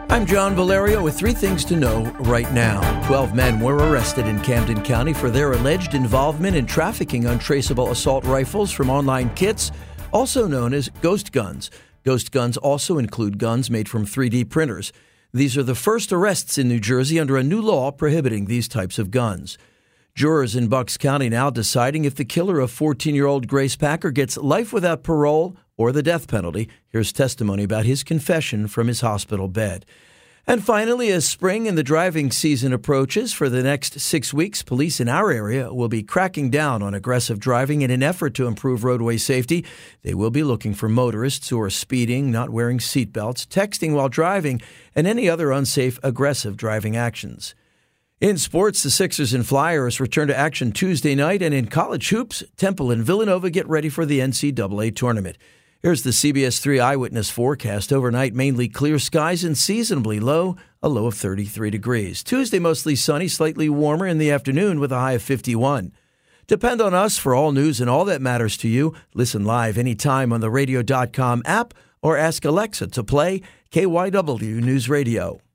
I'm John Valerio with three things to know right now. 12 men were arrested in Camden County for their alleged involvement in trafficking untraceable assault rifles from online kits, also known as ghost guns. Ghost guns also include guns made from 3D printers. These are the first arrests in New Jersey under a new law prohibiting these types of guns. Jurors in Bucks County now deciding if the killer of 14-year-old Grace Packer gets life without parole or the death penalty. Here's testimony about his confession from his hospital bed. And finally, as spring and the driving season approaches, for the next 6 weeks, police in our area will be cracking down on aggressive driving in an effort to improve roadway safety. They will be looking for motorists who are speeding, not wearing seatbelts, texting while driving, and any other unsafe, aggressive driving actions. In sports, the Sixers and Flyers return to action Tuesday night, and in college hoops, Temple and Villanova get ready for the NCAA tournament. Here's the CBS 3 Eyewitness forecast. Overnight, mainly clear skies and seasonably low, a low of 33 degrees. Tuesday, mostly sunny, slightly warmer in the afternoon with a high of 51. Depend on us for all news and all that matters to you. Listen live anytime on the radio.com app or ask Alexa to play KYW News Radio.